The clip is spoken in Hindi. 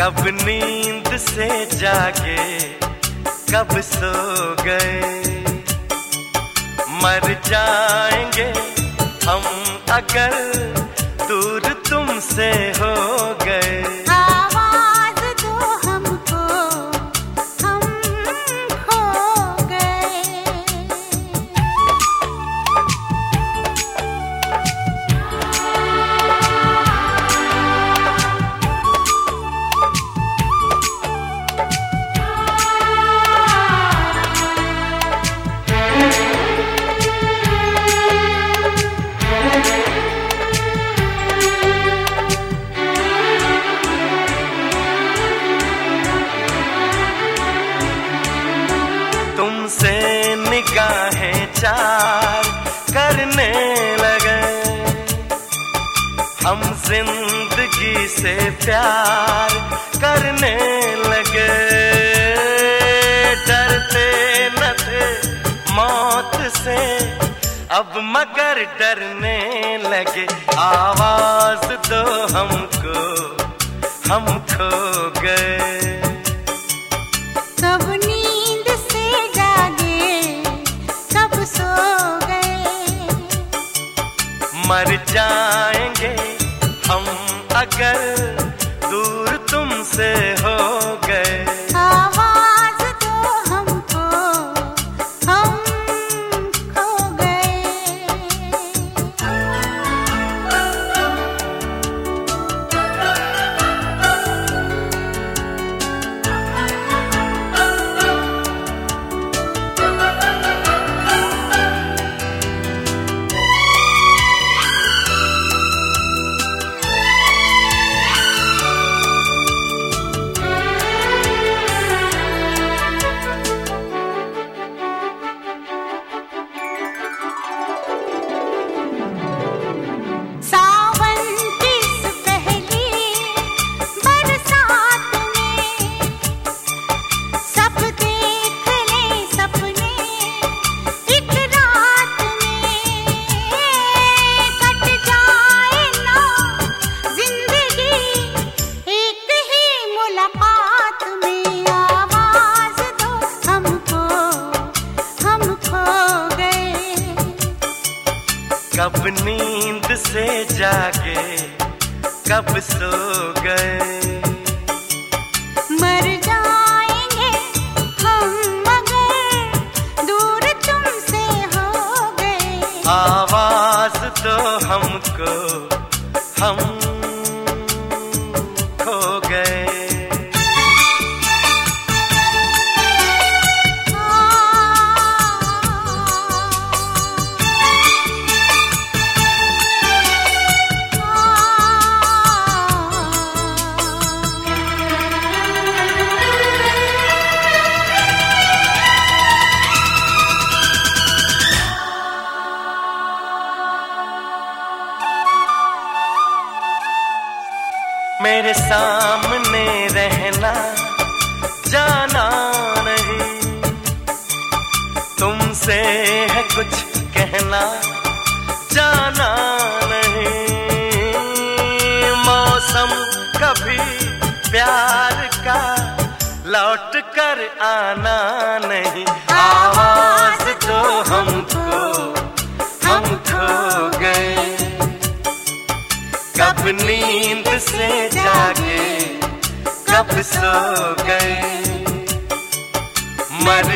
कब नींद से जागे, कब सो गए। मर जाएंगे हम अगर दूर तुमसे हो गए। आवाज दो हमको, हम खो गए। तुमसे निगाहें चार करने लगे, हम जिंदगी से प्यार करने लगे। डरते न थे मौत से, अब मगर डरने लगे। आवाज दो हमको, हम खो गए। कब नींद से जागे, कब सो गए। मर जाएंगे हम अगर दूर तुमसे हो गए। आवाज दो हमको, हम खो गए। कब नींद से जागे, कब सो गए। मर जाएंगे हम मगर दूर तुमसे हो गए। आवाज दो हमको, हम खो गए। मेरे सामने रहना, जाना नहीं। तुमसे है कुछ कहना, जाना नहीं। मौसम कभी प्यार का लौट कर आना नहीं। आवाज दो हमको, हम खो गए। कब नींद से जागे, कब सो गए। मर